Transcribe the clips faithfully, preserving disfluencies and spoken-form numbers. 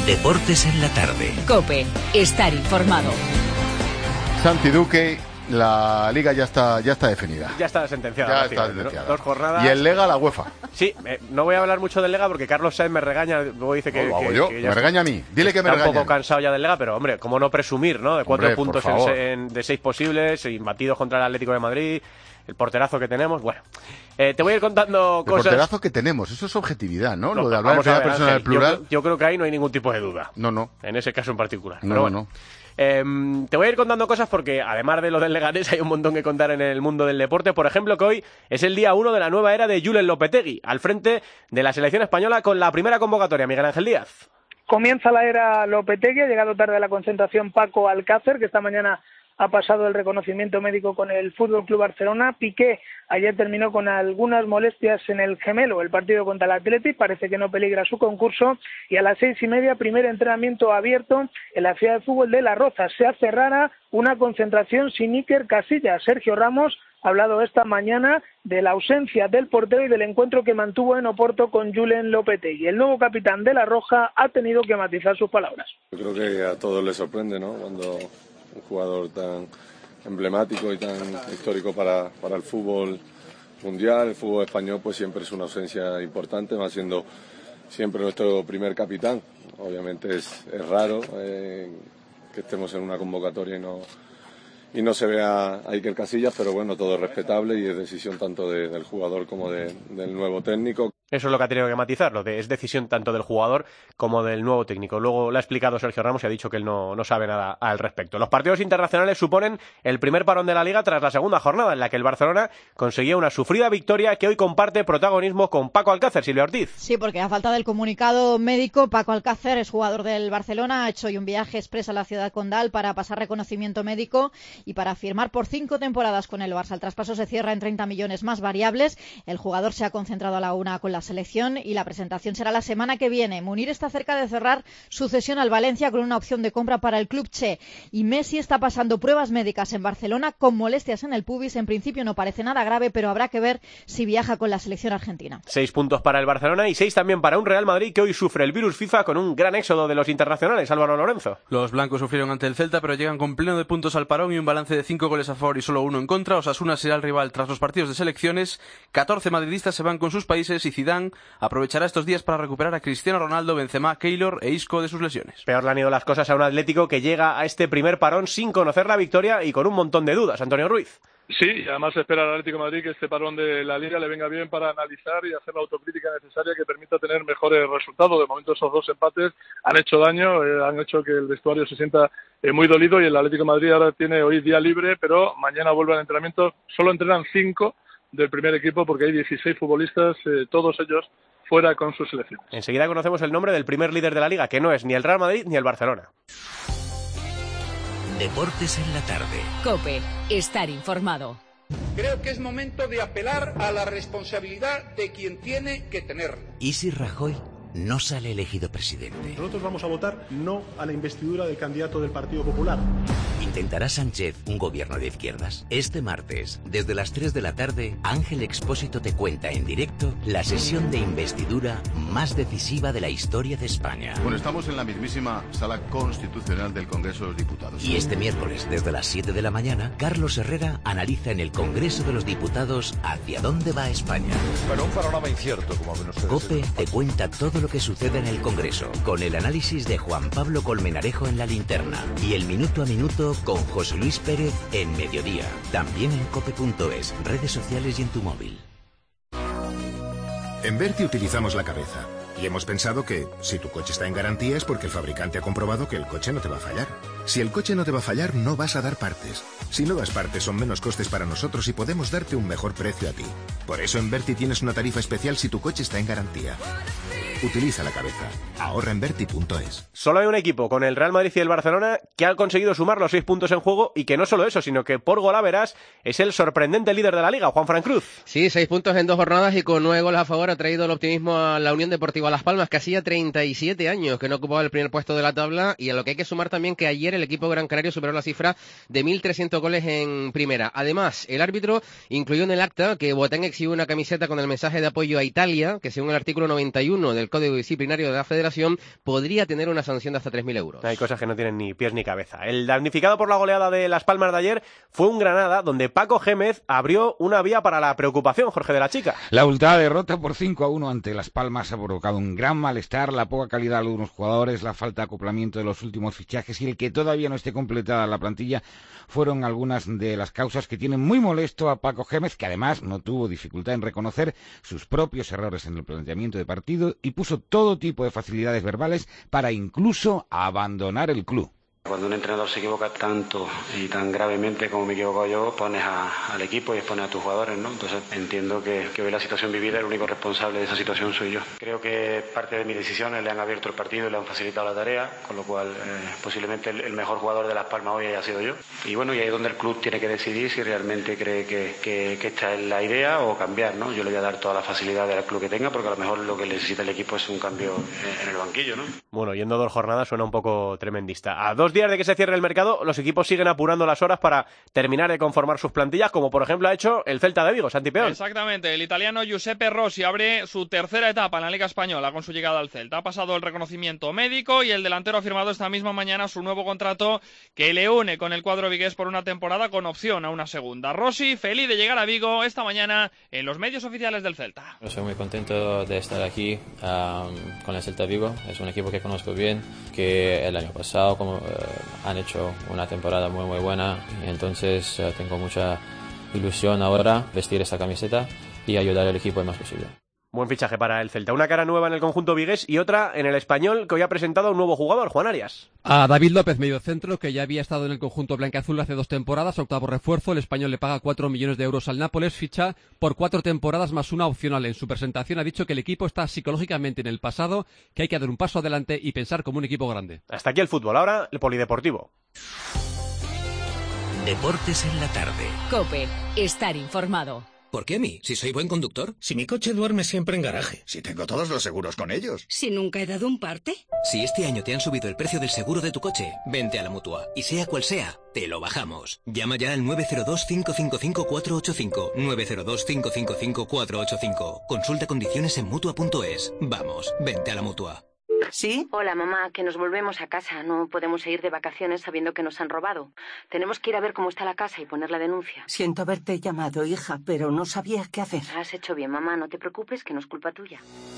Deportes en la tarde. COPE. Estar informado. Santi Duque, la Liga ya está ya está definida. Ya está sentenciada. Ya está sentenciada. ¿no? Dos jornadas. Y el Lega, la UEFA. Sí, eh, no voy a hablar mucho del Lega porque Carlos Sainz me regaña. Luego dice que. No, lo hago que, yo. que me regaña a mí. Dile que me regaña. Está un poco cansado ya del Lega, pero hombre, cómo no presumir, ¿no? De cuatro hombre, puntos en, en, de seis posibles, imbatidos contra el Atlético de Madrid. El porterazo que tenemos, bueno. Eh, te voy a ir contando el cosas. El porterazo que tenemos, eso es objetividad, ¿no? no Lo de hablar en primera persona del plural. Yo, yo creo que ahí no hay ningún tipo de duda. No, no. En ese caso en particular. No, pero bueno. no. Eh, te voy a ir contando cosas porque, además de lo del Leganés, hay un montón que contar en el mundo del deporte. Por ejemplo, que hoy es el día uno de la nueva era de Julen Lopetegui, al frente de la selección española con la primera convocatoria. Miguel Ángel Díaz. Comienza la era Lopetegui, ha llegado tarde a la concentración Paco Alcácer, que esta mañana ha pasado el reconocimiento médico con el Fútbol Club Barcelona. Piqué ayer terminó con algunas molestias en el gemelo, el partido contra el Athletic, parece que no peligra su concurso, y a las seis y media, primer entrenamiento abierto en la ciudad de fútbol de Las Rozas. Se hace rara una concentración sin Iker Casillas. Sergio Ramos ha hablado esta mañana de la ausencia del portero y del encuentro que mantuvo en Oporto con Julen Lopetegui. El nuevo capitán de La Roja ha tenido que matizar sus palabras. Yo creo que a todos les sorprende, ¿no? Cuando un jugador tan emblemático y tan histórico para, para el fútbol mundial, el fútbol español, pues siempre es una ausencia importante, va siendo siempre nuestro primer capitán. Obviamente es, es raro eh, que estemos en una convocatoria y no, y no se vea a Iker Casillas, pero bueno, todo es respetable y es decisión tanto de, del jugador como de, del nuevo técnico. Eso es lo que ha tenido que matizar, lo de es decisión tanto del jugador como del nuevo técnico. Luego lo ha explicado Sergio Ramos y ha dicho que él no, no sabe nada al respecto. Los partidos internacionales suponen el primer parón de la Liga tras la segunda jornada, en la que el Barcelona conseguía una sufrida victoria que hoy comparte protagonismo con Paco Alcácer. Silvia Ortiz. Sí, porque a falta del comunicado médico, Paco Alcácer es jugador del Barcelona, ha hecho hoy un viaje express a la ciudad condal para pasar reconocimiento médico y para firmar por cinco temporadas con el Barça. El traspaso se cierra en treinta millones más variables. El jugador se ha concentrado a la una con la selección y la presentación será la semana que viene. Munir está cerca de cerrar su cesión al Valencia con una opción de compra para el club che, y Messi está pasando pruebas médicas en Barcelona con molestias en el pubis. En principio no parece nada grave, pero habrá que ver si viaja con la selección argentina. Seis puntos para el Barcelona y seis también para un Real Madrid que hoy sufre el virus FIFA con un gran éxodo de los internacionales. Álvaro Lorenzo. Los blancos sufrieron ante el Celta, pero llegan con pleno de puntos al parón y un balance de cinco goles a favor y solo uno en contra. Osasuna será el rival tras los partidos de selecciones. catorce madridistas se van con sus países y Zidane aprovechará estos días para recuperar a Cristiano Ronaldo, Benzema, Keylor e Isco de sus lesiones. Peor le han ido las cosas a un Atlético que llega a este primer parón sin conocer la victoria y con un montón de dudas. Antonio Ruiz. Sí, y además espera al Atlético de Madrid que este parón de la Liga le venga bien para analizar y hacer la autocrítica necesaria que permita tener mejores resultados. De momento esos dos empates han hecho daño, eh, han hecho que el vestuario se sienta eh, muy dolido y el Atlético de Madrid ahora tiene hoy día libre, pero mañana vuelve al entrenamiento. Solo entrenan cinco del primer equipo porque hay dieciséis futbolistas, eh, todos ellos fuera con su selección. Enseguida conocemos el nombre del primer líder de la Liga, que no es ni el Real Madrid ni el Barcelona. Deportes en la tarde. COPE. Estar informado. Creo que es momento de apelar a la responsabilidad de quien tiene que tenerla. ¿Y si Rajoy no sale elegido presidente? Nosotros vamos a votar no a la investidura del candidato del Partido Popular. ¿Intentará Sánchez un gobierno de izquierdas? Este martes, desde las tres de la tarde, Ángel Expósito te cuenta en directo la sesión de investidura más decisiva de la historia de España. Bueno, estamos en la mismísima sala constitucional del Congreso de los Diputados. Y este miércoles, desde las siete de la mañana, Carlos Herrera analiza en el Congreso de los Diputados hacia dónde va España. Pero un panorama incierto, como ven ustedes. COPE te cuenta todo lo que sucede en el Congreso, con el análisis de Juan Pablo Colmenarejo en La Linterna y el minuto a minuto con José Luis Pérez en Mediodía. También en cope punto es, redes sociales y en tu móvil. En Berti utilizamos la cabeza y hemos pensado que si tu coche está en garantía es porque el fabricante ha comprobado que el coche no te va a fallar. Si el coche no te va a fallar, no vas a dar partes. Si no das partes, son menos costes para nosotros y podemos darte un mejor precio a ti. Por eso en Berti tienes una tarifa especial si tu coche está en garantía. Utiliza la cabeza. Ahorra en Berti punto es. Solo hay un equipo con el Real Madrid y el Barcelona que ha conseguido sumar los seis puntos en juego y que no solo eso, sino que por golaveras es el sorprendente líder de la Liga, Juanfran Cruz. Sí, seis puntos en dos jornadas y con nueve goles a favor ha traído el optimismo a la Unión Deportiva Las Palmas, que hacía treinta y siete años que no ocupaba el primer puesto de la tabla, y a lo que hay que sumar también que ayer el equipo gran canario superó la cifra de mil trescientos goles en primera. Además, el árbitro incluyó en el acta que Boateng exhibió una camiseta con el mensaje de apoyo a Italia, que según el artículo noventa y uno del Código Disciplinario de la Federación, podría tener una sanción de hasta tres mil euros. Hay cosas que no tienen ni pies ni cabeza. El damnificado por la goleada de Las Palmas de ayer fue un Granada, donde Paco Gémez abrió una vía para la preocupación, Jorge de la Chica. La abultada derrota por cinco a uno ante Las Palmas ha provocado un gran malestar, la poca calidad de algunos jugadores, la falta de acoplamiento de los últimos fichajes y el que todavía no esté completada la plantilla fueron algunas de las causas que tienen muy molesto a Paco Gémez, que además no tuvo dificultad en reconocer sus propios errores en el planteamiento de partido y puso todo tipo de facilidades verbales para incluso abandonar el club. Cuando un entrenador se equivoca tanto y tan gravemente como me he equivocado yo, pones a, al equipo y expones a tus jugadores, ¿no? Entonces entiendo que, que hoy la situación vivida, el único responsable de esa situación soy yo. Creo que parte de mis decisiones le han abierto el partido y le han facilitado la tarea, con lo cual eh, posiblemente el, el mejor jugador de Las Palmas hoy haya sido yo. Y bueno, y ahí es donde el club tiene que decidir si realmente cree que, que, que esta es la idea o cambiar, ¿no? Yo le voy a dar toda la facilidad al club que tenga, porque a lo mejor lo que necesita el equipo es un cambio en, en el banquillo, ¿no? Bueno, yendo dos jornadas suena un poco tremendista. A dos días de que se cierre el mercado, los equipos siguen apurando las horas para terminar de conformar sus plantillas, como por ejemplo ha hecho el Celta de Vigo, Santi Peón. Exactamente, el italiano Giuseppe Rossi abre su tercera etapa en la Liga Española con su llegada al Celta. Ha pasado el reconocimiento médico y el delantero ha firmado esta misma mañana su nuevo contrato que le une con el cuadro vigués por una temporada con opción a una segunda. Rossi, feliz de llegar a Vigo esta mañana en los medios oficiales del Celta. Yo soy muy contento de estar aquí um, con el Celta Vigo. Es un equipo que conozco bien, que el año pasado como, uh, han hecho una temporada muy muy buena, y entonces uh, tengo mucha ilusión ahora vestir esta camiseta y ayudar al equipo lo más posible. Buen fichaje para el Celta. Una cara nueva en el conjunto vigués y otra en el Español, que hoy ha presentado un nuevo jugador, Juan Arias. A David López, mediocentro, que ya había estado en el conjunto blanquiazul hace dos temporadas, octavo refuerzo. El Español le paga cuatro millones de euros al Nápoles, ficha por cuatro temporadas más una opcional. En su presentación ha dicho que el equipo está psicológicamente en el pasado, que hay que dar un paso adelante y pensar como un equipo grande. Hasta aquí el fútbol, ahora el polideportivo. Deportes en la tarde. COPE, estar informado. ¿Por qué a mí? Si soy buen conductor. Si mi coche duerme siempre en garaje. Si tengo todos los seguros con ellos. Si nunca he dado un parte. Si este año te han subido el precio del seguro de tu coche, vente a la Mutua. Y sea cual sea, te lo bajamos. Llama ya al nueve cero dos, cinco cinco cinco, cuatro ocho cinco. nueve cero dos, cinco cinco cinco, cuatro ocho cinco. Consulta condiciones en Mutua punto es. Vamos, vente a la Mutua. ¿Sí? Hola, mamá, que nos volvemos a casa. No podemos ir de vacaciones sabiendo que nos han robado. Tenemos que ir a ver cómo está la casa y poner la denuncia. Siento haberte llamado, hija, pero no sabía qué hacer. Has hecho bien, mamá. No te preocupes, que no es culpa tuya.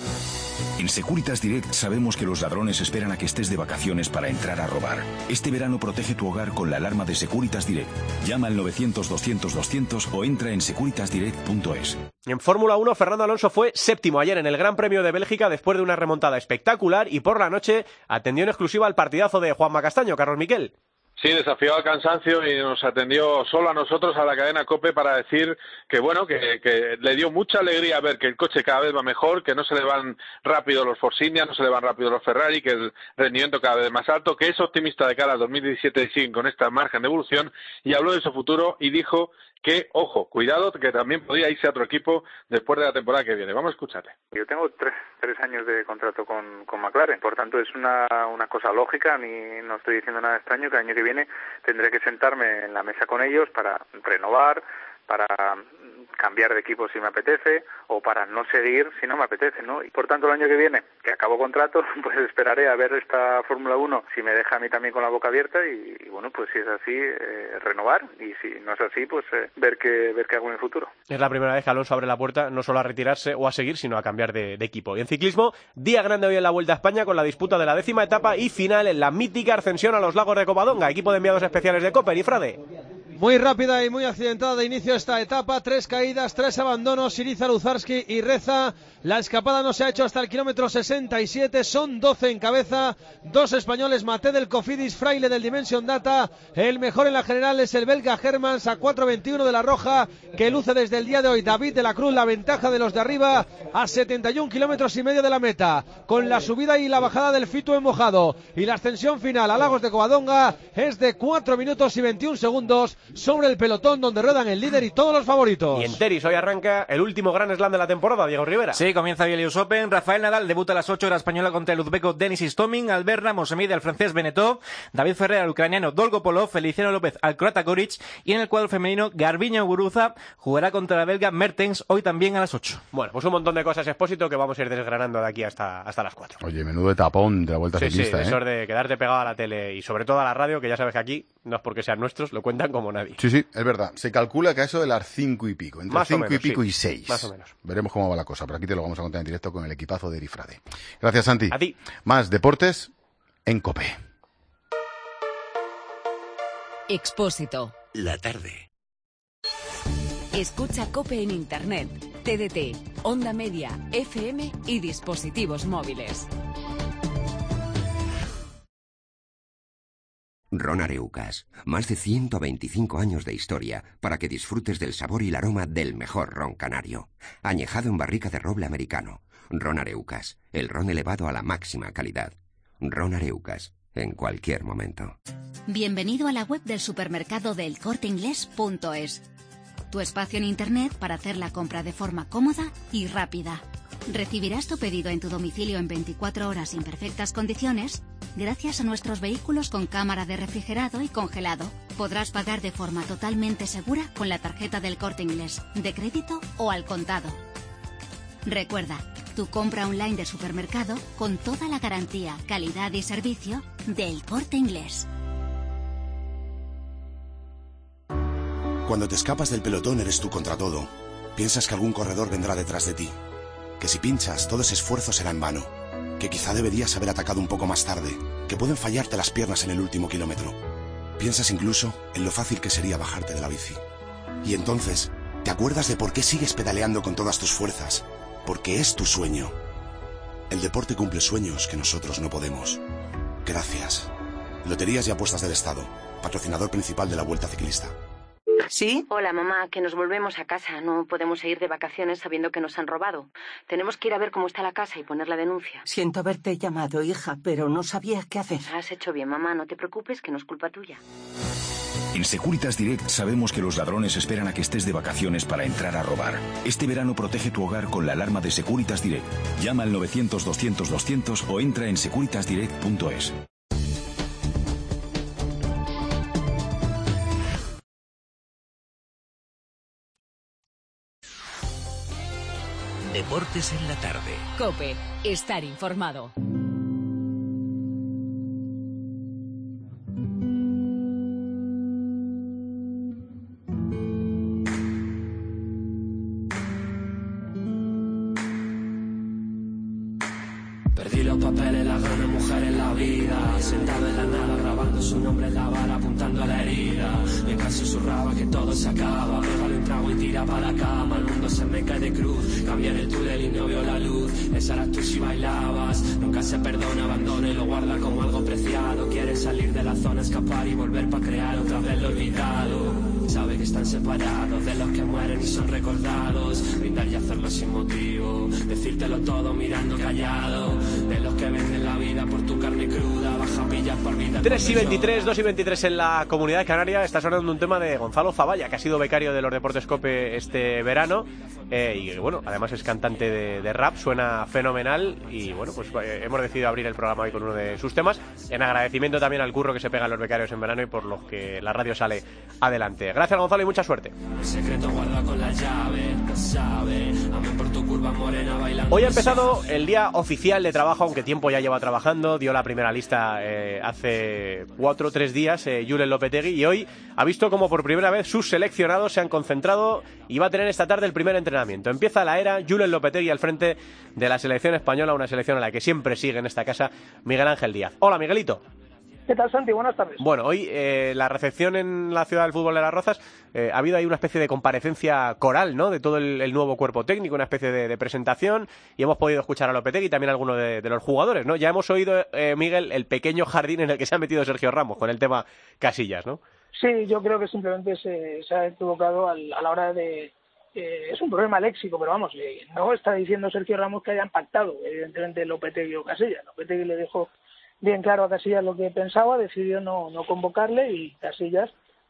En Securitas Direct sabemos que los ladrones esperan a que estés de vacaciones para entrar a robar. Este verano protege tu hogar con la alarma de Securitas Direct. Llama al novecientos, doscientos, doscientos o entra en securitas direct punto es. En Fórmula uno, Fernando Alonso fue séptimo ayer en el Gran Premio de Bélgica después de una remontada espectacular y por la noche atendió en exclusiva al partidazo de Juanma Castaño. Carlos Miquel. Sí, desafió al cansancio y nos atendió solo a nosotros, a la cadena COPE, para decir que, bueno, que, que le dio mucha alegría ver que el coche cada vez va mejor, que no se le van rápido los Force India, no se le van rápido los Ferrari, que el rendimiento cada vez más alto, que es optimista de cara a dos mil diecisiete y siguen con esta margen de evolución, y habló de su futuro y dijo que, ojo, cuidado, que también podría irse a otro equipo después de la temporada que viene. Vamos a escucharle. Yo tengo tres, tres años de contrato con, con McLaren, por tanto es una, una cosa lógica, ni no estoy diciendo nada extraño, que el año que viene tendré que sentarme en la mesa con ellos para renovar, para cambiar de equipo si me apetece o para no seguir si no me apetece, ¿no? Y por tanto el año que viene, que acabo contrato, pues esperaré a ver esta Fórmula uno si me deja a mí también con la boca abierta y, y bueno, pues si es así, eh, renovar, y si no es así, pues eh, ver qué ver qué hago en el futuro. Es la primera vez que Alonso abre la puerta no solo a retirarse o a seguir, sino a cambiar de, de equipo. Y en ciclismo, día grande hoy en la Vuelta a España con la disputa de la décima etapa y final en la mítica ascensión a los Lagos de Covadonga, equipo de enviados especiales de Coper y Frade. Muy rápida y muy accidentada de inicio esta etapa, tres caídas, tres abandonos, Iriza, Luzarski y Reza. La escapada no se ha hecho hasta el kilómetro sesenta y siete, son doce en cabeza, dos españoles, Maté del Cofidis, Fraile del Dimension Data, el mejor en la general es el belga Hermans a cuatro veintiuno de la Roja, que luce desde el día de hoy David de la Cruz, la ventaja de los de arriba a setenta y un kilómetros y medio de la meta, con la subida y la bajada del Fitu en mojado, y la ascensión final a Lagos de Covadonga es de cuatro minutos y veintiún segundos, sobre el pelotón donde ruedan el líder y todos los favoritos. Y en tenis hoy arranca el último Grand Slam de la temporada, Diego Rivera. Sí, comienza hoy el U S Open. Rafael Nadal debuta a las ocho horas española contra el uzbeco Denis Istomin. Albert Ramos se mide al francés Benetov. David Ferrer al ucraniano Dolgopolov. Feliciano López al croata Goric. Y en el cuadro femenino, Garbiñe Muguruza jugará contra la belga Mertens hoy también a las ocho. Bueno, pues un montón de cosas, Expósito, que vamos a ir desgranando de aquí hasta, hasta las cuatro. Oye, menudo etapón de la Vuelta sí, Ciclista, sí, ¿eh? eso de quedarte pegado a la tele y sobre todo a la radio, que ya sabes que aquí, no es porque sean nuestros, lo cuentan como nadie. Sí, sí, es verdad. Se calcula que a eso de las cinco y pico, entre Más o cinco menos, y pico sí. y seis. Más o menos. Veremos cómo va la cosa, pero aquí te lo vamos a contar en directo con el equipazo de Erifrade. Gracias, Santi. A ti. Más deportes en COPE. Expósito. La tarde. Escucha COPE en Internet, T D T, Onda Media, F M y dispositivos móviles. Ron Areucas, más de ciento veinticinco años de historia para que disfrutes del sabor y el aroma del mejor ron canario. Añejado en barrica de roble americano. Ron Areucas, el ron elevado a la máxima calidad. Ron Areucas, en cualquier momento. Bienvenido a la web del supermercado del corte inglés punto es. Tu espacio en Internet para hacer la compra de forma cómoda y rápida. Recibirás tu pedido en tu domicilio en veinticuatro horas en perfectas condiciones gracias a nuestros vehículos con cámara de refrigerado y congelado. Podrás pagar de forma totalmente segura con la tarjeta del Corte Inglés, de crédito o al contado. Recuerda, tu compra online de supermercado con toda la garantía, calidad y servicio del Corte Inglés. Cuando te escapas del pelotón eres tú contra todo. Piensas que algún corredor vendrá detrás de ti. Que si pinchas, todo ese esfuerzo será en vano. Que quizá deberías haber atacado un poco más tarde. Que pueden fallarte las piernas en el último kilómetro. Piensas incluso en lo fácil que sería bajarte de la bici. Y entonces, te acuerdas de por qué sigues pedaleando con todas tus fuerzas. Porque es tu sueño. El deporte cumple sueños que nosotros no podemos. Gracias. Loterías y Apuestas del Estado. Patrocinador principal de la Vuelta Ciclista. ¿Sí? Hola, mamá, que nos volvemos a casa. No podemos ir de vacaciones sabiendo que nos han robado. Tenemos que ir a ver cómo está la casa y poner la denuncia. Siento haberte llamado, hija, pero no sabía qué hacer. Has hecho bien, mamá. No te preocupes, que no es culpa tuya. En Securitas Direct sabemos que los ladrones esperan a que estés de vacaciones para entrar a robar. Este verano protege tu hogar con la alarma de Securitas Direct. Llama al novecientos doscientos doscientos o entra en securitas direct punto es. Deportes en la tarde. COPE. Estar informado. Perdí los papeles, la gran mujer en la vida. Sentado en la nada, grabando su nombre en la vara, apuntando a la herida. Mientras susurraba que todo se acaba. Pégale un trago y tira para la cama. El mundo se me cae de cruz. Cambié en el túnel y no veo la luz. Esa eras tú si bailabas. Nunca se perdona, abandona y lo guarda como algo preciado. Quiere salir de la zona, escapar y volver para crear otra vez lo olvidado. Sabe que están separados de los que mueren y son recordados. Brindar y hacerlo sin motivo. Decírtelo todo mirando callado. De los que venden la vida por tu carne cruda. Baja pillas por vida. tres y veintitrés, dos y veintitrés en la Comunidad Canaria. Está sonando un tema de Gonzalo Zavalla, que ha sido becario de los Deportes COPE este verano. Eh, y bueno, además es cantante de, de rap, suena fenomenal. Y bueno, pues eh, hemos decidido abrir el programa hoy con uno de sus temas. En agradecimiento también al curro que se pegan los becarios en verano y por los que la radio sale adelante. Gracias, Gonzalo, y mucha suerte. Secreto guarda con la llave, no sabe. Amé por tu curva morena bailando. Hoy ha empezado el día oficial de trabajo, aunque tiempo ya lleva trabajando. Dio la primera lista eh, hace cuatro o tres días, eh, Julen Lopetegui, y hoy ha visto como por primera vez sus seleccionados se han concentrado y va a tener esta tarde el primer entrenamiento. Empieza la era Julen Lopetegui al frente de la selección española, una selección a la que siempre sigue en esta casa Miguel Ángel Díaz. Hola, Miguelito. ¿Qué tal, Santi? Buenas tardes. Bueno, hoy eh, la recepción en la Ciudad del Fútbol de Las Rozas, eh, ha habido ahí una especie de comparecencia coral, ¿no?, de todo el, el nuevo cuerpo técnico, una especie de, de presentación, y hemos podido escuchar a Lopetegui y también a algunos de, de los jugadores, ¿no? Ya hemos oído, eh, Miguel, el pequeño jardín en el que se ha metido Sergio Ramos con el tema Casillas, ¿no? Sí, yo creo que simplemente se, se ha equivocado al, a la hora de... Eh, es un problema léxico, pero vamos, eh, no está diciendo Sergio Ramos que hayan pactado, evidentemente, Lopetegui o Casillas. Lopetegui le dejó bien claro a Casillas lo que pensaba, decidió no, no convocarle y Casillas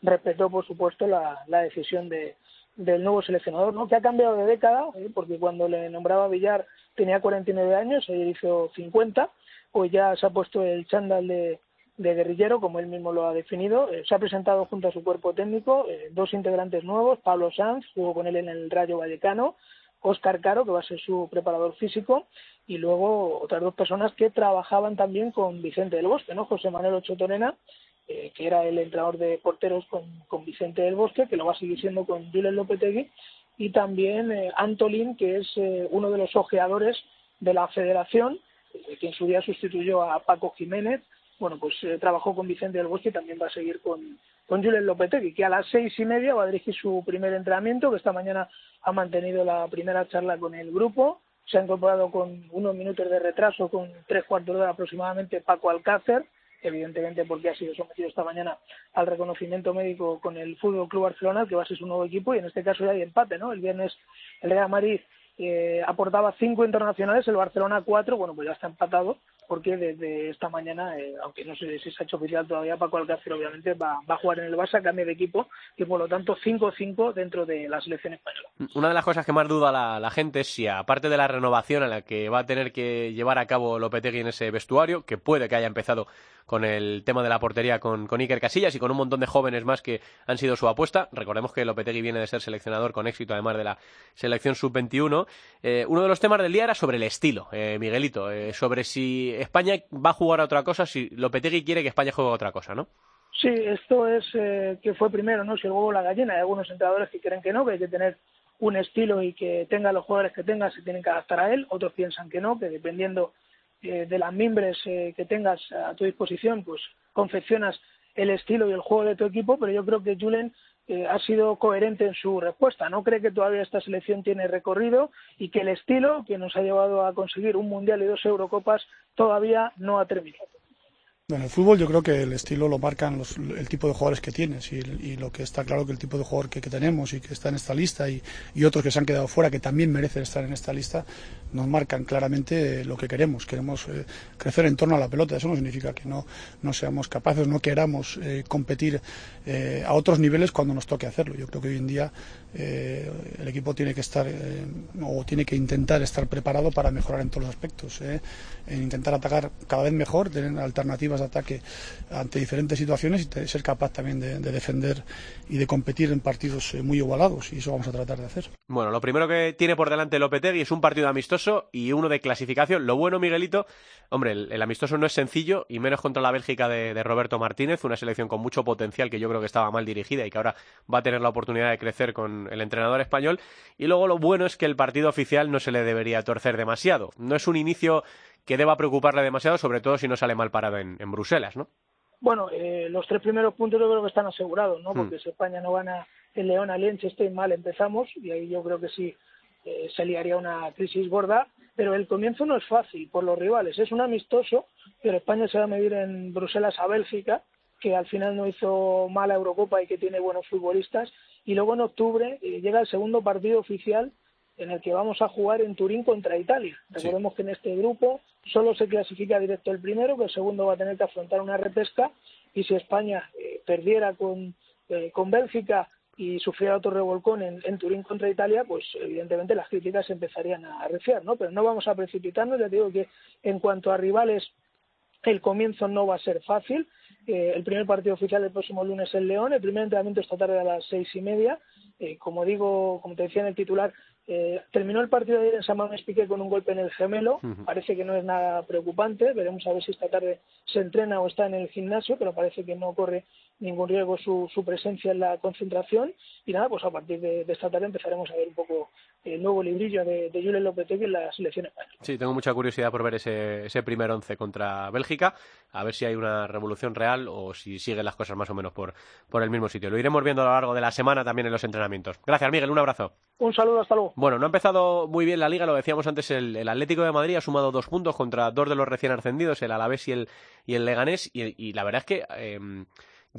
respetó, por supuesto, la, la decisión de, del nuevo seleccionador, ¿no? Que ha cambiado de década, ¿eh? Porque cuando le nombraba a Villar tenía cuarenta y nueve años, ayer hizo cincuenta, pues ya se ha puesto el chándal de, de guerrillero, como él mismo lo ha definido. Eh, se ha presentado junto a su cuerpo técnico eh, dos integrantes nuevos: Pablo Sanz, jugó con él en el Rayo Vallecano; Óscar Caro, que va a ser su preparador físico, y luego otras dos personas que trabajaban también con Vicente del Bosque, ¿no? José Manuel Ocho Torena, eh, que era el entrenador de porteros con, con Vicente del Bosque, que lo va a seguir siendo con Julen Lopetegui, y también eh, Antolín, que es eh, uno de los ojeadores de la federación, eh, que en su día sustituyó a Paco Jiménez. Bueno, pues eh, trabajó con Vicente del Bosque y también va a seguir con, con Julen Lopetegui, que a las seis y media va a dirigir su primer entrenamiento, que esta mañana ha mantenido la primera charla con el grupo. Se ha incorporado con unos minutos de retraso, con tres cuartos de hora aproximadamente, Paco Alcácer, evidentemente porque ha sido sometido esta mañana al reconocimiento médico con el Fútbol Club Barcelona, que va a ser su nuevo equipo, y en este caso ya hay empate, ¿no? El viernes el Real Madrid eh, aportaba cinco internacionales, el Barcelona cuatro. Bueno, pues ya está empatado, porque desde esta mañana, eh, aunque no sé si se ha hecho oficial todavía, Paco Alcácer obviamente va, va a jugar en el Barça, cambio de equipo, y por lo tanto cinco cinco dentro de la selección española. Una de las cosas que más duda la, la gente es si, aparte de la renovación a la que va a tener que llevar a cabo Lopetegui en ese vestuario, que puede que haya empezado con el tema de la portería con, con Iker Casillas y con un montón de jóvenes más que han sido su apuesta. Recordemos que Lopetegui viene de ser seleccionador con éxito, además de la selección sub veintiuno. Eh, uno de los temas del día era sobre el estilo, eh, Miguelito, eh, sobre si España va a jugar a otra cosa, si Lopetegui quiere que España juegue a otra cosa, ¿no? Sí, esto es eh, que fue primero, ¿no? Si el huevo o la gallina. Hay algunos entrenadores que creen que no, que hay que tener un estilo y que tenga los jugadores que tenga se tienen que adaptar a él. Otros piensan que no, que dependiendo eh, de las mimbres eh, que tengas a tu disposición, pues confeccionas el estilo y el juego de tu equipo. Pero yo creo que Julen eh, ha sido coherente en su respuesta. No cree que todavía esta selección tiene recorrido y que el estilo que nos ha llevado a conseguir un Mundial y dos Eurocopas todavía no ha terminado. En el fútbol yo creo que el estilo lo marcan los, el tipo de jugadores que tienes y, y lo que está claro que el tipo de jugador que, que tenemos y que está en esta lista y, y otros que se han quedado fuera que también merecen estar en esta lista nos marcan claramente lo que queremos. Queremos eh, crecer en torno a la pelota. Eso no significa que no, no seamos capaces, no queramos eh, competir eh, a otros niveles cuando nos toque hacerlo. Yo creo que hoy en día eh, el equipo tiene que estar eh, o tiene que intentar estar preparado para mejorar en todos los aspectos, eh, en intentar atacar cada vez mejor, tener alternativas de ataque ante diferentes situaciones y ser capaz también de, de defender y de competir en partidos muy igualados, y eso vamos a tratar de hacer. Bueno, lo primero que tiene por delante Lopetegui es un partido amistoso y uno de clasificación. Lo bueno, Miguelito, hombre, el, el amistoso no es sencillo, y menos contra la Bélgica de, de Roberto Martínez, una selección con mucho potencial que yo creo que estaba mal dirigida y que ahora va a tener la oportunidad de crecer con el entrenador español. Y luego lo bueno es que el partido oficial no se le debería torcer demasiado. No es un inicio que deba preocuparle demasiado, sobre todo si no sale mal parado en, en Bruselas, ¿no? Bueno, eh, los tres primeros puntos yo creo que están asegurados, ¿no? Porque hmm. si España no gana el León a Liechtenstein, mal empezamos, y ahí yo creo que sí eh, se liaría una crisis gorda, pero el comienzo no es fácil por los rivales. Es un amistoso, pero España se va a medir en Bruselas a Bélgica, que al final no hizo mala Eurocopa y que tiene buenos futbolistas, y luego en octubre eh, llega el segundo partido oficial en el que vamos a jugar en Turín contra Italia. Recordemos sí. que en este grupo solo se clasifica directo el primero, que el segundo va a tener que afrontar una repesca, y si España eh, perdiera con, eh, con Bélgica y sufriera otro revolcón en, en Turín contra Italia, pues evidentemente las críticas empezarían a arreciar, ¿no? Pero no vamos a precipitarnos. Ya digo que en cuanto a rivales, el comienzo no va a ser fácil. Eh, el primer partido oficial el próximo lunes en León, el primer entrenamiento esta tarde a las seis y media. Eh, como digo, como te decía en el titular, eh, terminó el partido de ayer en San Mamés Piqué con un golpe en el gemelo. Uh-huh. Parece que no es nada preocupante. Veremos a ver si esta tarde se entrena o está en el gimnasio, pero parece que no corre ningún riesgo su, su presencia en la concentración. Y nada, pues a partir de, de esta tarde empezaremos a ver un poco el nuevo librillo de, de Julen Lopetegui en la selección española. Sí, tengo mucha curiosidad por ver ese, ese primer once contra Bélgica, a ver si hay una revolución real o si siguen las cosas más o menos por, por el mismo sitio. Lo iremos viendo a lo largo de la semana también en los entrenamientos. Gracias, Miguel, un abrazo. Un saludo, hasta luego. Bueno, no ha empezado muy bien la Liga, lo decíamos antes, el, el Atlético de Madrid ha sumado dos puntos contra dos de los recién ascendidos, el Alavés y el, y el Leganés, y, y la verdad es que eh, ya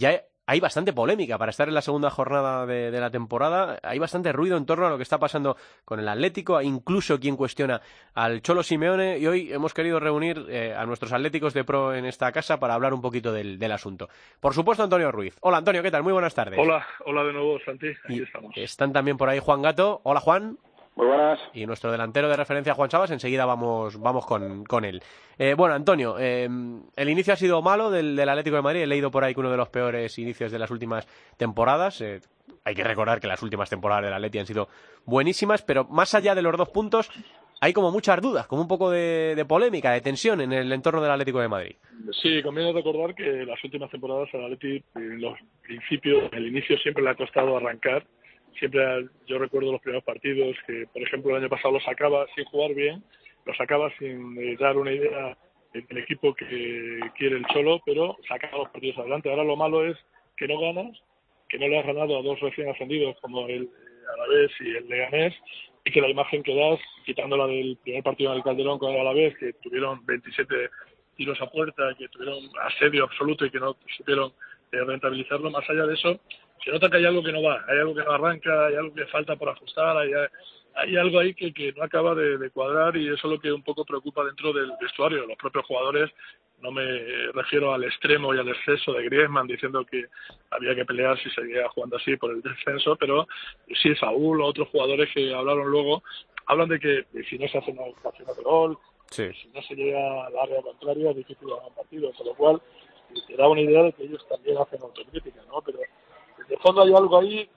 hay bastante polémica para estar en la segunda jornada de, de la temporada. Hay bastante ruido en torno a lo que está pasando con el Atlético. Hay incluso quien cuestiona al Cholo Simeone. Y hoy hemos querido reunir eh, a nuestros atléticos de pro en esta casa para hablar un poquito del, del asunto. Por supuesto, Antonio Ruiz. Hola, Antonio, ¿qué tal? Muy buenas tardes. Hola, hola de nuevo, Santi. Aquí y estamos. Están también por ahí Juan Gato. Hola, Juan. Muy buenas. Y nuestro delantero de referencia, Juan Sabas, enseguida vamos, vamos con, con él. Eh, bueno, Antonio, eh, el inicio ha sido malo del, del Atlético de Madrid. He leído por ahí que uno de los peores inicios de las últimas temporadas. Eh, hay que recordar que las últimas temporadas del Atleti han sido buenísimas, pero más allá de los dos puntos, hay como muchas dudas, como un poco de, de polémica, de tensión en el entorno del Atlético de Madrid. Sí, conviene recordar que las últimas temporadas al Atleti, en los principios, el inicio siempre le ha costado arrancar. Siempre yo recuerdo los primeros partidos que, por ejemplo, el año pasado lo sacaba sin jugar bien, lo sacaba sin eh, dar una idea del equipo que quiere el Cholo, pero sacaba los partidos adelante. Ahora lo malo es que no ganas, que no le has ganado a dos recién ascendidos como el Alavés y el Leganés, y que la imagen que das, quitándola del primer partido en el Calderón con el Alavés, que tuvieron veintisiete tiros a puerta, que tuvieron asedio absoluto y que no supieron eh, rentabilizarlo, más allá de eso, se nota que hay algo que no va, hay algo que no arranca, hay algo que falta por ajustar, hay, hay algo ahí que, que no acaba de, de cuadrar, y eso es lo que un poco preocupa dentro del vestuario. Los propios jugadores, no me refiero al extremo y al exceso de Griezmann diciendo que había que pelear si seguía jugando así por el descenso, pero sí Saúl o otros jugadores que hablaron luego, hablan de que si no se hace una ocasión de gol, sí. si no se llega al área contraria es difícil ganar un partido, con lo cual te da una idea de que ellos también hacen autocrítica, ¿no? Pero de fondo hay algo ahí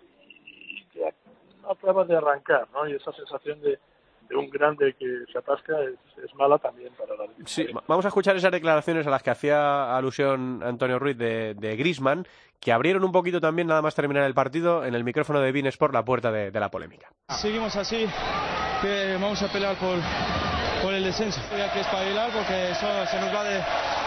que no acaba de arrancar, ¿no? Y esa sensación de, de un grande que se atasca es, es mala también para la Atlético. Sí, vamos a escuchar esas declaraciones a las que hacía alusión Antonio Ruiz de, de Griezmann, que abrieron un poquito también, nada más terminar el partido, en el micrófono de beIN Sport, la puerta de, de la polémica. Seguimos así, que vamos a pelear por, por el descenso. Hay que espabilar porque eso se nos va de...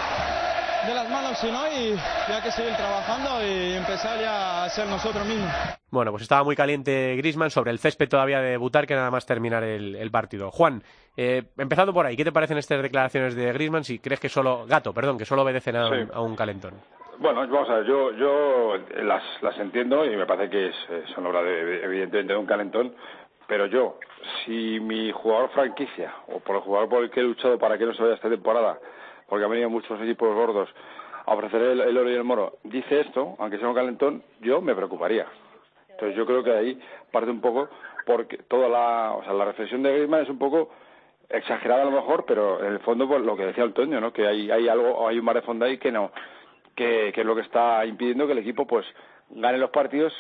de las manos, si no, y hay que seguir trabajando y empezar ya a ser nosotros mismos. Bueno, pues estaba muy caliente Griezmann sobre el césped todavía de debutar, que nada más terminar el, el partido. Juan, eh, empezando por ahí, ¿qué te parecen estas declaraciones de Griezmann? Si crees que solo, Gato, perdón, que solo obedecen a, sí. a un calentón. Bueno, vamos a ver, yo, yo las, las entiendo y me parece que es, son obra de, evidentemente, de un calentón, pero yo, si mi jugador franquicia, o por el jugador por el que he luchado para que no se vaya esta temporada, porque han venido muchos equipos gordos a ofrecer el, el oro y el moro, dice esto, aunque sea un calentón, yo me preocuparía. Entonces yo creo que ahí parte un poco, porque toda la, o sea, la reflexión de Griezmann es un poco exagerada a lo mejor, pero en el fondo pues lo que decía Antonio, ¿no? Que hay, hay algo, hay un mar de fondo ahí que no, que, que es lo que está impidiendo que el equipo pues gane los partidos,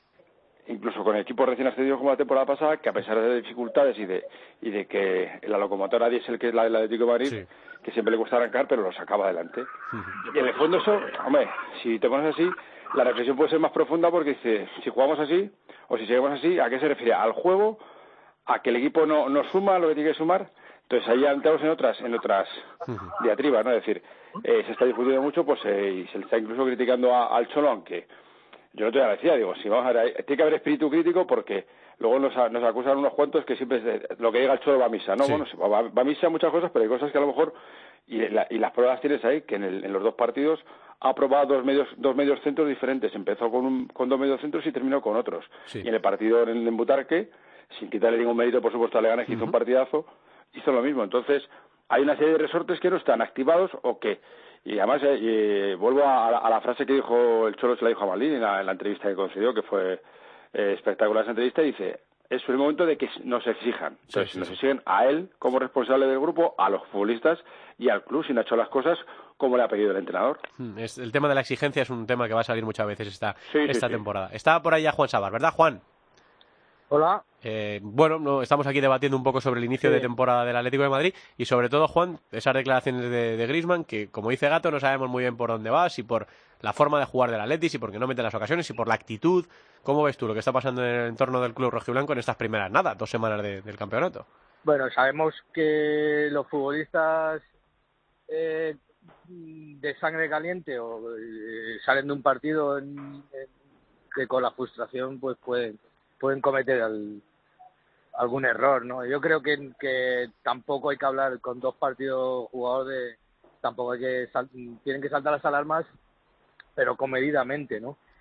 incluso con equipos recién ascendidos como la temporada pasada, que a pesar de dificultades y de y de que la locomotora diésel que es la del Atlético de Madrid, sí. que siempre le cuesta arrancar, pero lo sacaba adelante. Uh-huh. Y en el fondo eso, hombre, si te pones así, la reflexión puede ser más profunda, porque dice, si jugamos así, o si seguimos así, ¿a qué se refiere? ¿Al juego? ¿A que el equipo no, no suma lo que tiene que sumar? Entonces ahí ya entramos en otras en otras uh-huh. diatribas, ¿no? Es decir, eh, se está discutiendo mucho, pues eh, y se le está incluso criticando a, al Cholo, aunque yo no te lo decía, digo, si vamos a ver, tiene que haber espíritu crítico, porque luego nos, nos acusan unos cuantos que siempre es, lo que diga el Cholo va a misa, ¿no? Sí. Bueno, va, va a misa muchas cosas, pero hay cosas que a lo mejor, y, la, y las pruebas tienes ahí, que en, el, en los dos partidos ha probado dos medios dos medios centros diferentes, empezó con, un, con dos medios centros y terminó con otros. Sí. Y en el partido en, en Butarque, sin quitarle ningún mérito, por supuesto, a Leganés, que uh-huh. hizo un partidazo, hizo lo mismo. Entonces, hay una serie de resortes que no están activados o que... Y además, eh, eh, vuelvo a, a la frase que dijo el Cholo, se la dijo a Maldini en la, en la entrevista que concedió, que fue eh, espectacular esa entrevista, y dice, es el momento de que nos exijan. Entonces, sí, sí, nos sí. exigen a él como responsable del grupo, a los futbolistas y al club, si no ha hecho las cosas como le ha pedido el entrenador. Es, el tema de la exigencia es un tema que va a salir muchas veces esta, sí, esta sí, temporada. Sí. Está por ahí ya Juan Sabas, ¿verdad, Juan? Hola. Eh, bueno, no, estamos aquí debatiendo un poco sobre el inicio sí. de temporada del Atlético de Madrid y sobre todo, Juan, esas declaraciones de, de Griezmann que, como dice Gato, no sabemos muy bien por dónde va, si por la forma de jugar del Atleti, si porque no mete las ocasiones, si por la actitud. ¿Cómo ves tú lo que está pasando en el entorno del club rojiblanco en estas primeras, nada, dos semanas de, del campeonato? Bueno, sabemos que los futbolistas eh, de sangre caliente o eh, salen de un partido en, en, que con la frustración pues pueden pueden cometer al, algún error, ¿no? Yo creo que, que tampoco hay que hablar con dos partidos jugados de... Tampoco hay que... Sal, tienen que saltar las alarmas, pero comedidamente, ¿no?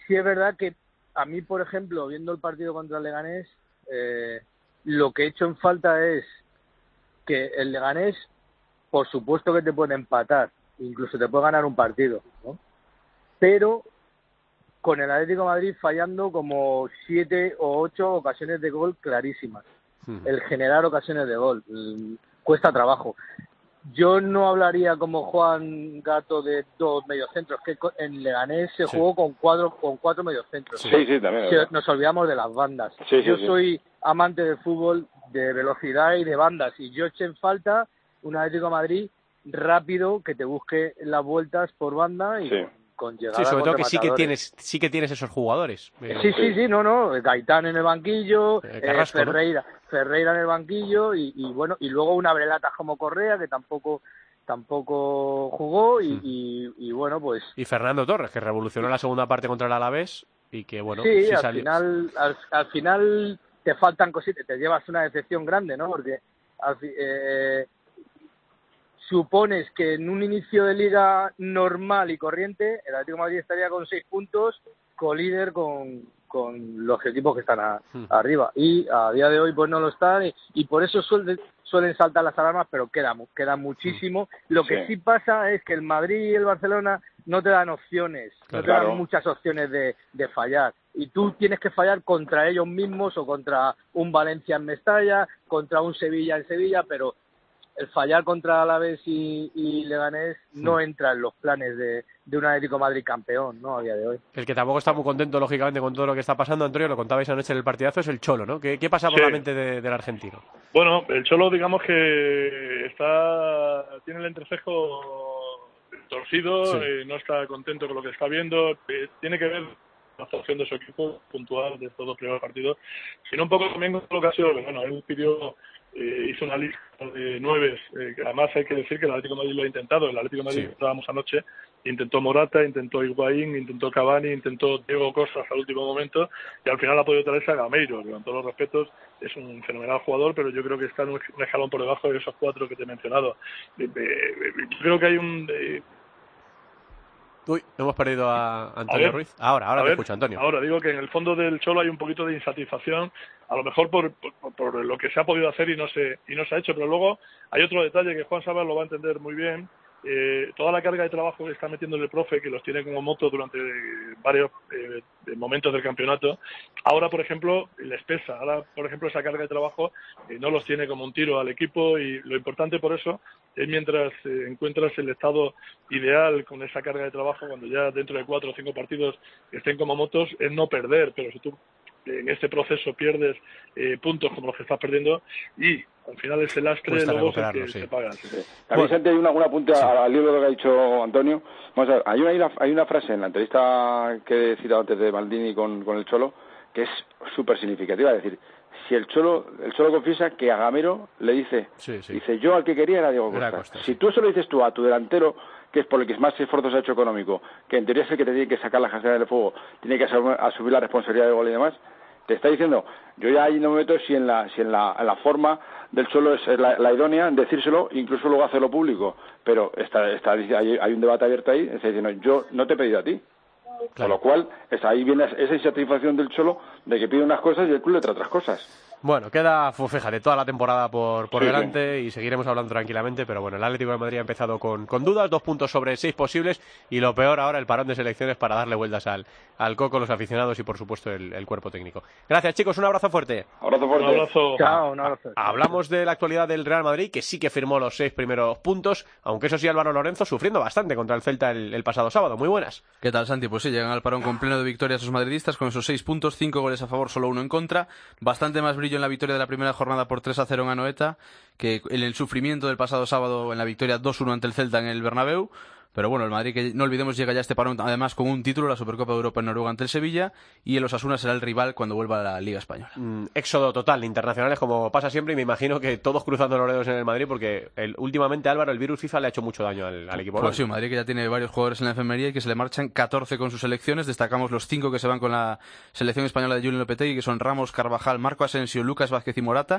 sí es verdad que a mí, por ejemplo, viendo el partido contra el Leganés, eh, lo que he hecho en falta es que el Leganés, por supuesto que te puede empatar, incluso te puede ganar un partido, ¿no? Pero con el Atlético de Madrid fallando como siete o ocho ocasiones de gol clarísimas. Uh-huh. El generar ocasiones de gol mm, cuesta trabajo. Yo no hablaría como Juan Gato de dos mediocentros, que en Leganés se sí. jugó con cuatro, con cuatro mediocentros. Sí, sí, también. Se, nos olvidamos de las bandas. Sí, yo sí, soy sí. amante del fútbol, de velocidad y de bandas, y yo eché en falta un Atlético de Madrid rápido que te busque las vueltas por banda y sí. con llegada. Sí, sobre todo que sí que matadores. tienes, sí que tienes esos jugadores. Sí, sí, sí, no, no, Gaitán en el banquillo, eh, Carrasco, eh, Ferreira, ¿no? Ferreira en el banquillo y, y bueno, y luego una brelata como Correa que tampoco tampoco jugó y, mm. y, y bueno, pues... Y Fernando Torres, que revolucionó la segunda parte contra el Alavés y que bueno... Sí, sí al, salió... final, al, al final te faltan cositas, te llevas una decepción grande, ¿no? Porque al, eh, supones que en un inicio de liga normal y corriente el Atlético de Madrid estaría con seis puntos, colíder con, con los equipos que están a, mm. arriba. Y a día de hoy pues no lo están y, y por eso suelen, suelen saltar las alarmas, pero queda, queda muchísimo. Mm. Lo que sí. sí pasa es que el Madrid y el Barcelona no te dan opciones, claro. no te dan muchas opciones de, de fallar. Y tú tienes que fallar contra ellos mismos o contra un Valencia en Mestalla, contra un Sevilla en Sevilla, pero el fallar contra Alavés y, y Leganés no entra en los planes de, de un Atlético de Madrid campeón, ¿no? A día de hoy. El que tampoco está muy contento, lógicamente, con todo lo que está pasando, Antonio, lo contabais anoche en el partidazo, es el Cholo, ¿no? ¿Qué, qué pasa por sí. la mente de, del argentino? Bueno, el Cholo, digamos que está tiene el entrecejo torcido, sí. eh, no está contento con lo que está viendo, eh, tiene que ver la actuación de su equipo puntual de estos dos primeros partidos, sino un poco también con lo que ha sido, bueno, él pidió... Eh, hizo una lista de nueve, eh, que además hay que decir que el Atlético de Madrid lo ha intentado. El Atlético de Madrid, sí. estábamos anoche, intentó Morata, intentó Higuaín, intentó Cavani, intentó Diego Costa hasta el último momento y al final ha podido traerse a Gameiro, que con todos los respetos es un fenomenal jugador, pero yo creo que está en un escalón por debajo de esos cuatro que te he mencionado. Eh, eh, yo creo que hay un... Eh, Uy, hemos perdido a Antonio a ver, Ruiz. Ahora, ahora te ver, escucho, Antonio. Ahora digo que en el fondo del Cholo hay un poquito de insatisfacción, a lo mejor por, por, por lo que se ha podido hacer y no se y no se ha hecho, pero luego hay otro detalle que Juan Sabas lo va a entender muy bien. Eh, toda la carga de trabajo que está metiendo el profe, que los tiene como moto durante varios eh, momentos del campeonato, ahora, por ejemplo, les pesa. Ahora, por ejemplo, esa carga de trabajo eh, no los tiene como un tiro al equipo y lo importante por eso es mientras eh, encuentras el estado ideal con esa carga de trabajo, cuando ya dentro de cuatro o cinco partidos estén como motos, es no perder, pero si tú en este proceso pierdes eh, puntos como los que estás perdiendo y al final ese lastre Cuesta luego es el que sí. se paga. Sí. Sí. También, Santi, hay una, un apunte sí. al libro de lo que ha dicho Antonio. Vamos a ver, hay una, hay una frase en la entrevista que he citado antes de Maldini con, con el Cholo que es súper significativa, es decir, si el Cholo el Cholo confiesa que a Gamero le dice, sí, sí. dice yo al que quería era Diego Costa. Costa si sí. tú eso lo dices tú a tu delantero, que es por el que más esfuerzos ha hecho económico, que en teoría es el que te tiene que sacar las castañas del fuego, tiene que asumir la responsabilidad de gol y demás, te está diciendo, yo ya ahí no me meto si en la si en la, en la forma del Cholo es la, la idónea en decírselo, incluso luego hacerlo público, pero está, está hay, hay un debate abierto ahí, está diciendo, yo no te he pedido a ti. Claro. Con lo cual, es, ahí viene esa insatisfacción del Cholo de que pide unas cosas y el club le trae otras cosas. Bueno, queda, pues fíjate, toda la temporada por, por sí, delante sí. y seguiremos hablando tranquilamente, pero bueno, el Atlético de Madrid ha empezado con, con dudas, dos puntos sobre seis posibles y lo peor ahora, el parón de selecciones para darle vueltas al, al coco, los aficionados y por supuesto el, el cuerpo técnico. Gracias chicos, un abrazo fuerte. Abrazo fuerte. Un abrazo. Chao, un abrazo. Hablamos de la actualidad del Real Madrid, que sí que firmó los seis primeros puntos, aunque eso sí, Álvaro Lorenzo sufriendo bastante contra el Celta el, el pasado sábado. Muy buenas. ¿Qué tal, Santi? Pues sí, llegan al parón con pleno de victorias sus madridistas con esos seis puntos, cinco goles a favor, solo uno en contra. Bastante más brillo en la victoria de la primera jornada por tres a cero en Anoeta que en el sufrimiento del pasado sábado en la victoria dos uno ante el Celta en el Bernabéu. Pero bueno, el Madrid, que no olvidemos, llega ya a este parón además con un título, la Supercopa de Europa en Noruega ante el Sevilla, y el Osasuna será el rival cuando vuelva a la Liga Española. Mm, éxodo total de internacionales, como pasa siempre, y me imagino que todos cruzando los dedos en el Madrid, porque el, últimamente, Álvaro, el virus FIFA le ha hecho mucho daño al, al equipo. Pues sí, un Madrid que ya tiene varios jugadores en la enfermería y que se le marchan catorce con sus selecciones. Destacamos los cinco que se van con la selección española de Julen Lopetegui, que son Ramos, Carvajal, Marco Asensio, Lucas Vázquez y Morata.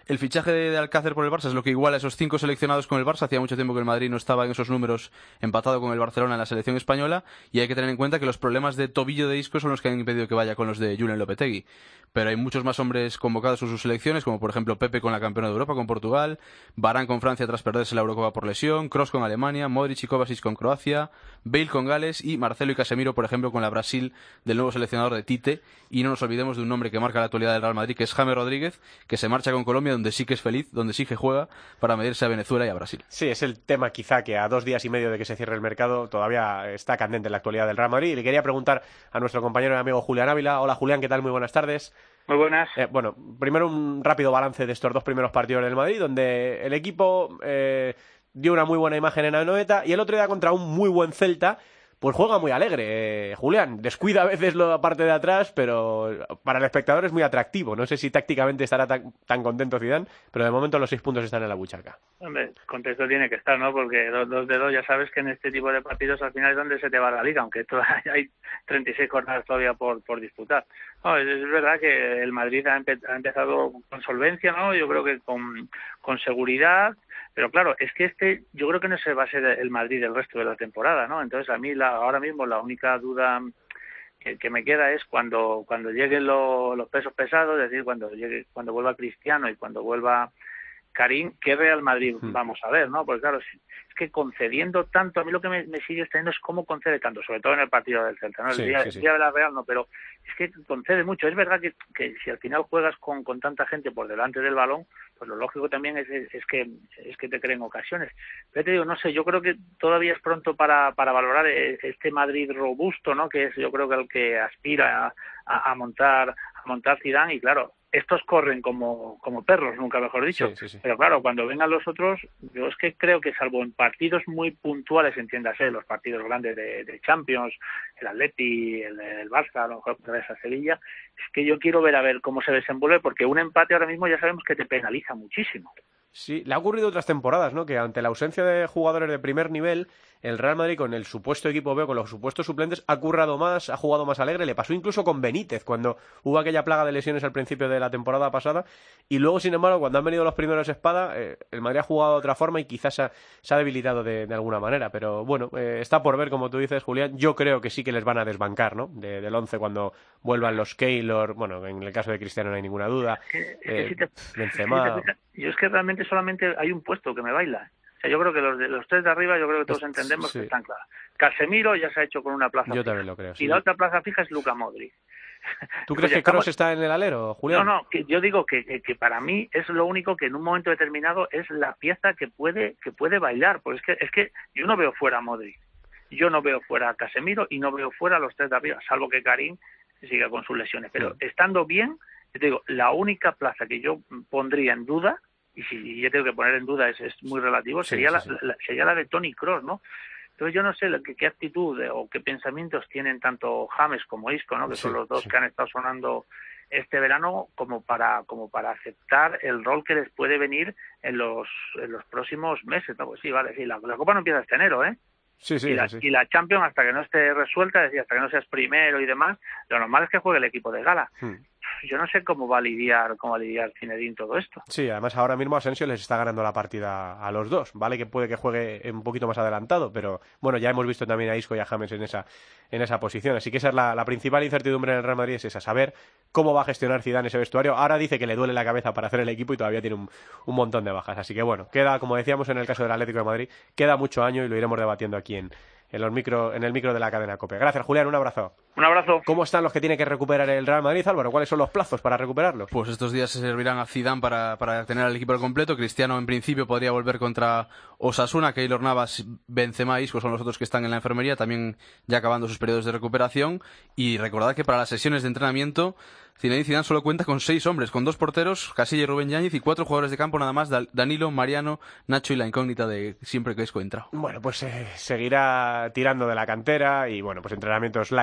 El fichaje de Alcácer por el Barça es lo que iguala a esos cinco seleccionados con el Barça. Hacía mucho tiempo que el Madrid no estaba en esos números empatado con el Barcelona en la selección española, y hay que tener en cuenta que los problemas de tobillo de Isco son los que han impedido que vaya con los de Julen Lopetegui. Pero hay muchos más hombres convocados con sus selecciones, como por ejemplo Pepe con la campeona de Europa con Portugal, Varane con Francia tras perderse la Eurocopa por lesión, Kroos con Alemania, Modric y Kovacic con Croacia, Bale con Gales y Marcelo y Casemiro, por ejemplo, con la Brasil del nuevo seleccionador de Tite. Y no nos olvidemos de un nombre que marca la actualidad del Real Madrid, que es James Rodríguez, que se marcha con Colombia, donde sí que es feliz, donde sí que juega, para medirse a Venezuela y a Brasil. Sí, es el tema quizá que a dos días y medio de que se cierre el mercado todavía está candente en la actualidad del Real Madrid. Y le quería preguntar a nuestro compañero y amigo Julián Ávila. Hola Julián, ¿qué tal? Muy buenas tardes. Muy buenas. Eh, bueno, primero un rápido balance de estos dos primeros partidos del Madrid, donde el equipo eh, dio una muy buena imagen en Anoeta y el otro día contra un muy buen Celta, pues juega muy alegre. Eh, Julián, descuida a veces la parte de atrás, pero para el espectador es muy atractivo. No sé si tácticamente estará tan, tan contento Zidane, pero de momento los seis puntos están en la buchaca. Hombre, contento tiene que estar, ¿no? Porque dos, dos de dos ya sabes que en este tipo de partidos al final es donde se te va la liga, aunque todavía hay treinta y seis jornadas todavía por, por disputar. No, es, es verdad que el Madrid ha, empe- ha empezado con solvencia, ¿no? Yo creo que con, con seguridad. Pero claro, es que este yo creo que no se va a ser el Madrid del resto de la temporada, ¿no? Entonces a mí la, ahora mismo la única duda que, que me queda es cuando cuando lleguen lo, los pesos pesados, es decir, cuando llegue cuando vuelva Cristiano y cuando vuelva Karim, ¿qué Real Madrid vamos a ver, no? Porque claro, es que concediendo tanto, a mí lo que me, me sigue extrañando es cómo concede tanto, sobre todo en el partido del Celta, ¿no? El Sí, día, sí, sí. el día de la Real no, pero es que concede mucho. Es verdad que, que si al final juegas con, con tanta gente por delante del balón, pues lo lógico también es, es, es que es que te creen ocasiones. Pero te digo, no sé, yo creo que todavía es pronto para, para valorar este Madrid robusto, ¿no? Que es yo creo que el que aspira a, a, a montar a montar Zidane, y claro, estos corren como, como perros, nunca mejor dicho. Sí, sí, sí. Pero claro, cuando vengan los otros, yo es que creo que salvo en partidos muy puntuales, entiéndase, los partidos grandes de, de Champions, el Atleti, el, el Barça, a lo mejor esa Sevilla, es que yo quiero ver a ver cómo se desenvuelve, porque un empate ahora mismo ya sabemos que te penaliza muchísimo. Sí, le ha ocurrido otras temporadas, ¿no? Que ante la ausencia de jugadores de primer nivel, el Real Madrid con el supuesto equipo B, con los supuestos suplentes, ha currado más, ha jugado más alegre. Le pasó incluso con Benítez, cuando hubo aquella plaga de lesiones al principio de la temporada pasada. Y luego, sin embargo, cuando han venido los primeros espada, eh, el Madrid ha jugado de otra forma y quizás se ha, se ha debilitado de, de alguna manera. Pero bueno, eh, está por ver, como tú dices, Julián. Yo creo que sí que les van a desbancar, ¿no? De, del once cuando vuelvan los Keylor. Bueno, en el caso de Cristiano no hay ninguna duda. Es que Eh, si te- Benzema. si te fijas, yo es que realmente solamente hay un puesto que me baila. O sea, yo creo que los, de, los tres de arriba, yo creo que todos entendemos sí. que están claros. Casemiro ya se ha hecho con una plaza Yo fija. también lo creo, sí. Y la otra plaza fija es Luka Modric. ¿Tú Pues crees ya que estamos- Kroos está en el alero, Julián? No, no, que yo digo que, que, que para mí es lo único que en un momento determinado es la pieza que puede que puede bailar. Porque es que, es que yo no veo fuera a Modric, yo no veo fuera a Casemiro y no veo fuera a los tres de arriba, salvo que Karim siga con sus lesiones. Pero estando bien, yo te digo, la única plaza que yo pondría en duda, y si yo tengo que poner en duda es, es muy relativo, Sí, sería, sí, la, sí. la- sería la de Toni Kroos, ¿no? Entonces yo no sé la- qué, qué actitud eh, o qué pensamientos tienen tanto James como Isco, ¿no? Que son Sí, los dos sí. que han estado sonando este verano como para como para aceptar el rol que les puede venir en los en los próximos meses, ¿no? Pues sí, vale, sí, la, la Copa no empieza este enero, ¿eh? Sí, sí, y, la, sí. y la Champions hasta que no esté resuelta, es decir, hasta que no seas primero y demás, lo normal es que juegue el equipo de gala. Hmm. Yo no sé cómo va a lidiar, cómo va a lidiar Zinedine todo esto. Sí, además ahora mismo Asensio les está ganando la partida a los dos, ¿vale? Que puede que juegue un poquito más adelantado, pero bueno, ya hemos visto también a Isco y a James en esa, en esa posición. Así que esa es la, la principal incertidumbre en el Real Madrid, es esa, saber cómo va a gestionar Zidane ese vestuario. Ahora dice que le duele la cabeza para hacer el equipo y todavía tiene un, un montón de bajas. Así que bueno, queda, como decíamos en el caso del Atlético de Madrid, queda mucho año y lo iremos debatiendo aquí en, en, los micro, en el micro de la cadena COPE. Gracias, Julián, un abrazo. Un abrazo. ¿Cómo están los que tiene que recuperar el Real Madrid, Álvaro? ¿Cuáles son los plazos para recuperarlos? Pues estos días se servirán a Zidane para, para tener al equipo al completo. Cristiano en principio podría volver contra Osasuna, Keylor Navas, Benzema y Isco son los otros que están en la enfermería, también ya acabando sus periodos de recuperación. Y recordad que para las sesiones de entrenamiento Zinedine Zidane solo cuenta con seis hombres, con dos porteros, Casilla y Rubén Yáñez, y cuatro jugadores de campo nada más, Danilo, Mariano, Nacho y la incógnita de siempre que Isco entra. Bueno, pues eh, seguirá tirando de la cantera y bueno, pues entrenamientos light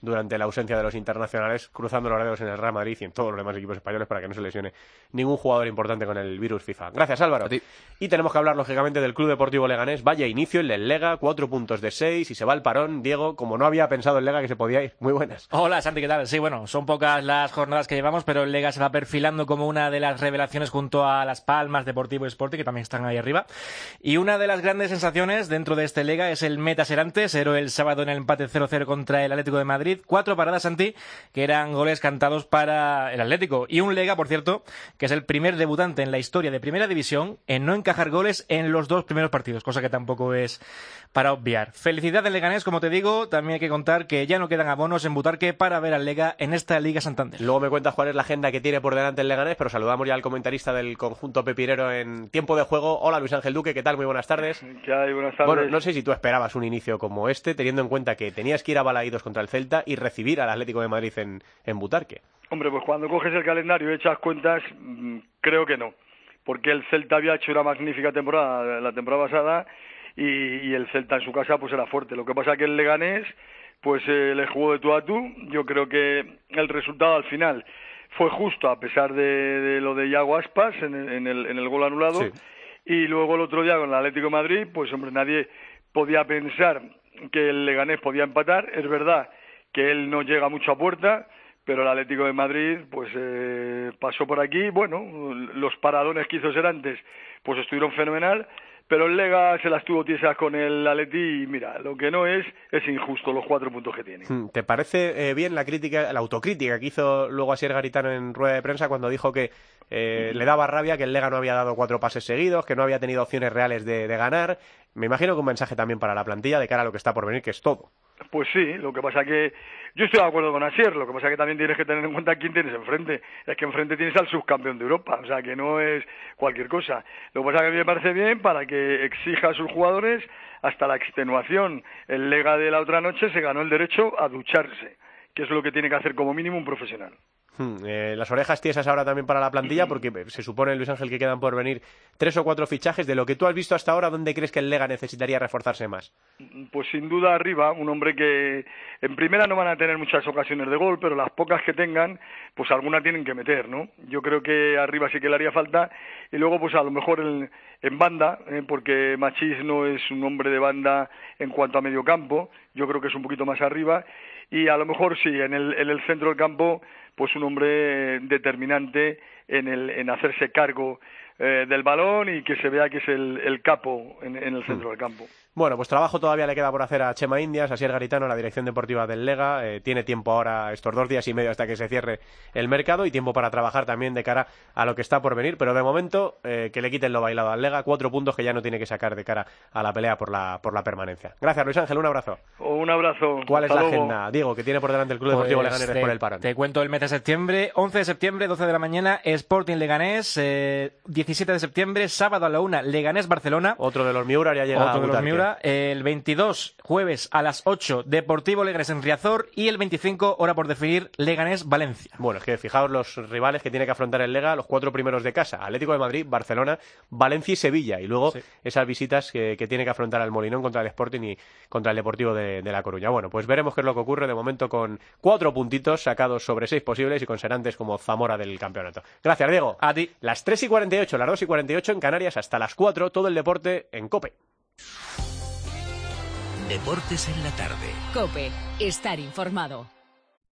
durante la ausencia de los internacionales, cruzando los dedos en el Real Madrid y en todos los demás equipos españoles para que no se lesione ningún jugador importante con el virus FIFA. Gracias, Álvaro. Y tenemos que hablar, lógicamente, del Club Deportivo Leganés. Vaya inicio el del Lega, cuatro puntos de seis y se va al parón. Diego, como no había pensado el Lega que se podía ir. Muy buenas. Hola, Santi, ¿qué tal? Sí, bueno, son pocas las jornadas que llevamos, pero el Lega se va perfilando como una de las revelaciones junto a Las Palmas, Deportivo y Sporting, que también están ahí arriba. Y una de las grandes sensaciones dentro de este Lega es el Meta Serantes, héroe el sábado en el empate cero cero contra el Atlético de Madrid. Cuatro paradas, Santi, que eran goles cantados para el Atlético. Y un Lega, por cierto, que es el primer debutante en la historia de Primera División en no encajar goles en los dos primeros partidos, cosa que tampoco es para obviar. Felicidad del Leganés, como te digo. También hay que contar que ya no quedan abonos en Butarque para ver al Lega en esta Liga Santander. Luego me cuentas cuál es la agenda que tiene por delante el Leganés, pero saludamos ya al comentarista del conjunto pepirero en tiempo de juego. Hola, Luis Ángel Duque, ¿qué tal? Muy buenas tardes. ¿Qué hay? Buenas tardes. Bueno, no sé si tú esperabas un inicio como este, teniendo en cuenta que tenías que ir a Balaídos contra el Celta y recibir al Atlético de Madrid en, en Butarque. Hombre, pues cuando coges el calendario y echas cuentas, creo que no, porque el Celta había hecho una magnífica temporada la temporada pasada y, y el Celta en su casa pues era fuerte. Lo que pasa que el Leganés pues eh, le jugó de tú a tú. Yo creo que el resultado al final fue justo, a pesar de, de lo de Iago Aspas en el, en el, en el gol anulado. Sí. Y luego el otro día con el Atlético de Madrid, pues hombre, nadie podía pensar que el Leganés podía empatar. Es verdad que él no llega mucho a puerta, pero el Atlético de Madrid pues eh, pasó por aquí. Bueno, los paradones que hizo Serantes pues estuvieron fenomenal, pero el Lega se las tuvo tiesas con el Atleti y mira, lo que no es, es injusto los cuatro puntos que tiene. ¿Te parece eh, bien la crítica, la autocrítica que hizo luego Asier Garitano en rueda de prensa cuando dijo que eh, le daba rabia que el Lega no había dado cuatro pases seguidos, que no había tenido opciones reales de, de ganar? Me imagino que un mensaje también para la plantilla de cara a lo que está por venir, que es todo. Pues sí, lo que pasa que yo estoy de acuerdo con Asier, lo que pasa que también tienes que tener en cuenta quién tienes enfrente. Es que enfrente tienes al subcampeón de Europa, o sea que no es cualquier cosa. Lo que pasa que a mí me parece bien para que exija a sus jugadores hasta la extenuación. El Lega de la otra noche se ganó el derecho a ducharse, que es lo que tiene que hacer como mínimo un profesional. Hmm, eh, las orejas tiesas ahora también para la plantilla, porque se supone, Luis Ángel, que quedan por venir tres o cuatro fichajes. De lo que tú has visto hasta ahora, ¿dónde crees que el Lega necesitaría reforzarse más? Pues sin duda arriba, un hombre que en primera no van a tener muchas ocasiones de gol, pero las pocas que tengan, pues alguna tienen que meter, ¿no? Yo creo que arriba sí que le haría falta, y luego pues a lo mejor en, en banda, ¿eh? Porque Machís no es un hombre de banda en cuanto a medio campo, yo creo que es un poquito más arriba, y a lo mejor sí, en el, en el centro del campo, pues un hombre determinante en, el, en hacerse cargo eh, del balón y que se vea que es el, el capo en, en el centro del campo. Bueno, pues trabajo todavía le queda por hacer a Chema Indias, a Asier Garitano, la dirección deportiva del Lega. Eh, tiene tiempo ahora, estos dos días y medio hasta que se cierre el mercado, y tiempo para trabajar también de cara a lo que está por venir. Pero de momento, eh, que le quiten lo bailado al Lega, cuatro puntos que ya no tiene que sacar de cara a la pelea por la, por la permanencia. Gracias, Luis Ángel, un abrazo. Un abrazo. ¿Cuál Hasta es la luego. agenda, Diego, que tiene por delante el Club Deportivo Pues Leganés te, por el parón? Te cuento el mes de septiembre, once de septiembre, doce de la mañana, Sporting Leganés, eh, diecisiete de septiembre, sábado a la una, Leganés Barcelona. Otro de los Miura ya llega Otro a de los Miura, el veintidós, jueves a las ocho, Deportivo Leganés en Riazor, y el veinticinco, hora por definir, Leganés Valencia. Bueno, es que fijaos los rivales que tiene que afrontar el Lega, los cuatro primeros de casa: Atlético de Madrid, Barcelona, Valencia y Sevilla, y luego sí. esas visitas que, que tiene que afrontar al Molinón contra el Sporting y contra el Deportivo de, de La Coruña. Bueno, pues veremos qué es lo que ocurre de momento con cuatro puntitos sacados sobre seis posibles y con Serantes como Zamora del campeonato. Gracias, Diego. A ti. Las tres y cuarenta y ocho, las dos y cuarenta y ocho en Canarias, hasta las cuatro, todo el deporte en COPE. Deportes en la tarde. COPE, estar informado.